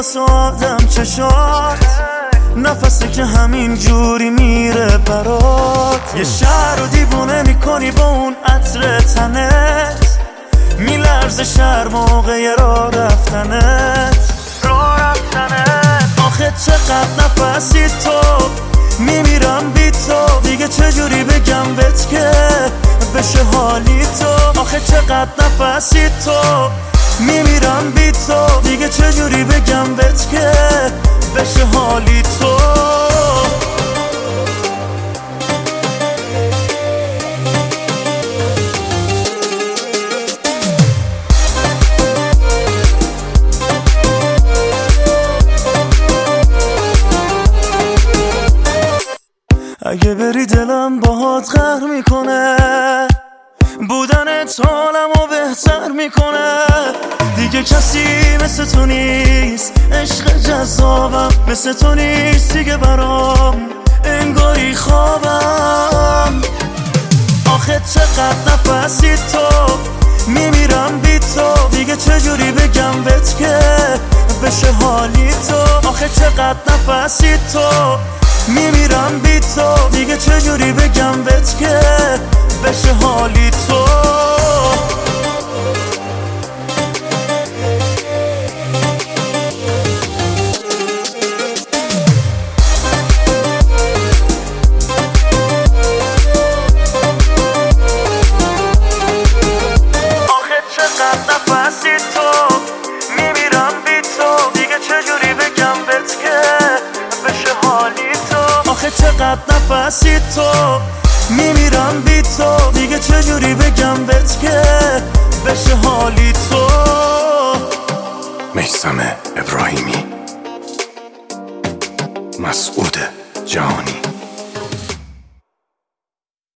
واسه آدم چشات، نفسی که همین جوری میره برات. یه شهر رو دیوونه میکنی با اون عطر تنت، میلرزه شهر موقع راه رفتنت. آخه چقدر نفسی تو، میمیرم بی تو، دیگه چجوری بگم بهت که بشه حالی تو. آخه چقدر نفسی تو، میمیرم بی تو، دیگه چجوری بگم بهت که بشه حالی تو. اگه بری دلم باهات قهر میکنه، بودنت حالمو بهتر میکنه. دیگه کسی مثل تو نیست، عشق جذابم مثل تو نیست دیگه برام، انگاری خوابم. آخه چقدر نفسی تو، میمیرم بی تو، دیگه چجوری بگم بهت که بشه حالی تو. آخه چقدر نفسی تو، میمیرم بی تو، دیگه چجوری بگم بهت که بشه حالی تو. آخه چقدر نفسی تو، میمیرم بی تو، دیگه چجوری بگم بهت که بشه حالی تو. آخه چقدر نفسی تو، میمیرم بی تو، دیگه چجوری بگم بهت که بشه حالی تو. میثم ابراهیمی، مسعود جهانی.